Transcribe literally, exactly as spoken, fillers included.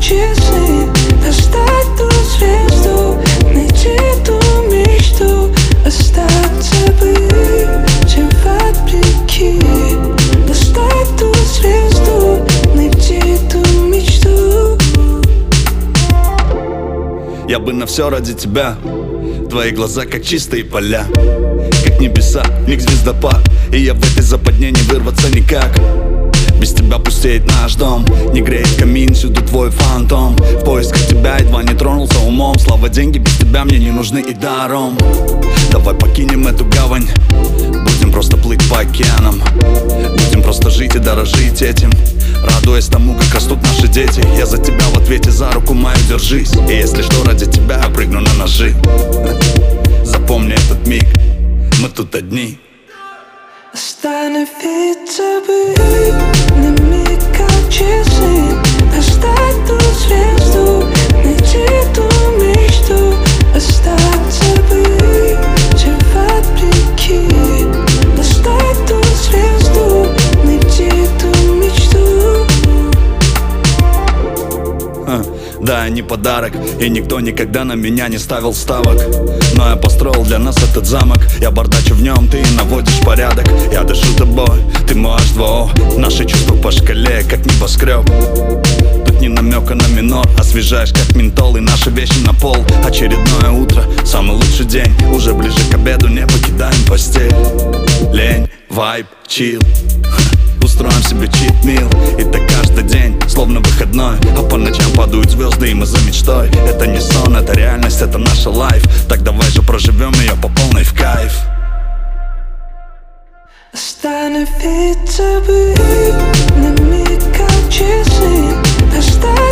часы, достать ту звезду, найти ту мечту, остаться бы всем вопреки. Достать ту звезду, найти ту мечту. Я бы на все ради тебя. Твои глаза как чистые поля, как небеса, миг звездопад. И я в этой западне не вырваться никак. Без тебя пустеет наш дом, не греет камин, всюду твой фантом. В поисках тебя едва не тронулся умом. Слава, деньги без тебя мне не нужны и даром. Давай покинем эту гавань, будем просто плыть по океанам. Будем просто жить и дорожить этим, радуясь тому, как растут наши дети. Я за тебя в ответе, за руку мою держись. И если что, ради тебя я прыгну на ножи. Запомни этот миг, мы тут одни. Остановиться бы на миг, как часы, достать ту звезду, найти ту мечту, остаться бы всем вопреки. Достать ту звезду, найти ту мечту. а, Да, я не подарок, и никто никогда на меня не ставил ставок. Но я построил для нас этот замок. Я бардачу в нем, ты наводишь порядок. Я дышу тобой, ты мой эйч два о. Наши чувства по шкале, как небоскреб. Тут ни намека на минор, освежаешь как ментол. И наши вещи на пол. Очередное утро, самый лучший день. Уже ближе к обеду не покидаем постель. Лень, вайб, чил, устроим себе чит-мил. И так каждый день, словно выходной. А по ночам падают звезды, и мы за мечтой. Это не сон, это реальность, это наша лайф. Так давай же проживем ее по полной в кайф. Остановиться бы на миг, как часы, достать